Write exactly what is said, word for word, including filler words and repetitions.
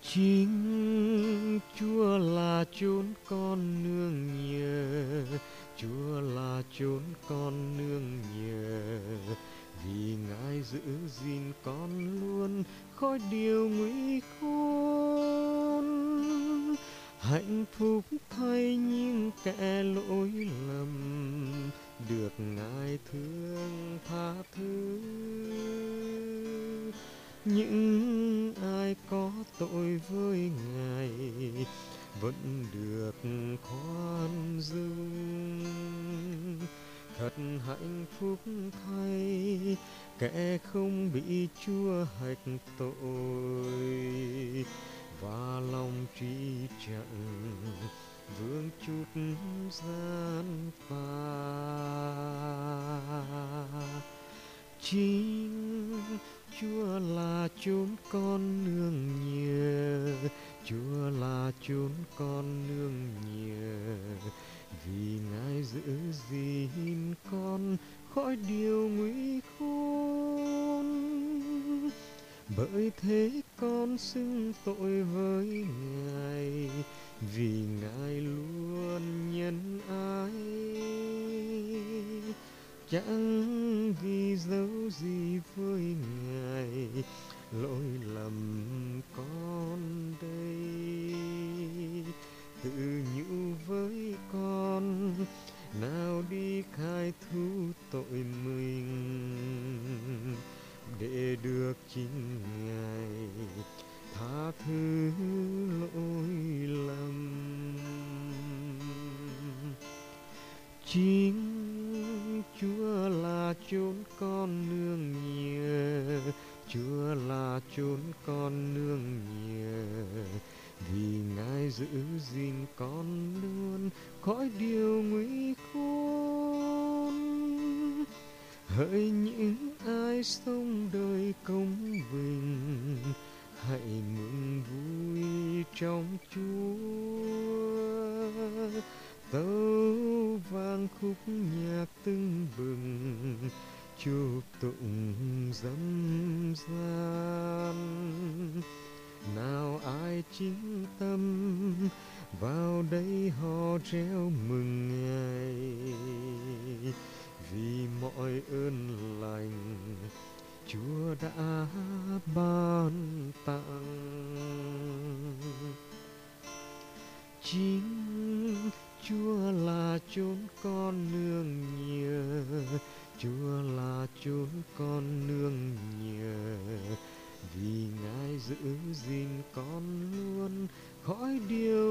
Chính Chúa là chốn con nương nhờ, Chúa là chốn con nương nhờ, vì Ngài giữ gìn con luôn khỏi điều nguy khốn. Hạnh phúc thay những kẻ lỗi lầm, được Ngài thương tha thứ. Những ai có tội với Ngài vẫn được khoan dung. Thật hạnh phúc thay kẻ không bị Chúa hạch tội, và lòng trí chẳng vương chút gian pha. Chính Chúa là chốn con nương nhờ, Chúa là chốn con nương nhờ, vì Ngài giữ gìn con khỏi điều nguy khốn. Bởi thế con xưng tội với Ngài, vì Ngài luôn nhân ái. Chẳng ghi dấu gì với Ngài, lỗi lầm con đây. Tự nhủ với con, nào đi khai thú tội mình, để được chính Ngài tha thứ lỗi lầm. Chính Chúa là chốn con nương nhờ, Chúa là chốn con nương nhờ, vì Ngài giữ gìn con luôn khỏi điều nguy khốn. Hỡi những ai sống đời công bình, hãy mừng vui trong Chúa. Tấu vang khúc nhạc tưng bừng, chúc tụng dâm gian. Nào ai chính tâm vào đây họ reo mừng Ngài, vì mọi ơn lành Chúa đã ban tặng. Chính Chúa là chốn con nương nhờ, Chúa là chốn con nương nhờ, vì Ngài giữ gìn con luôn khỏi điều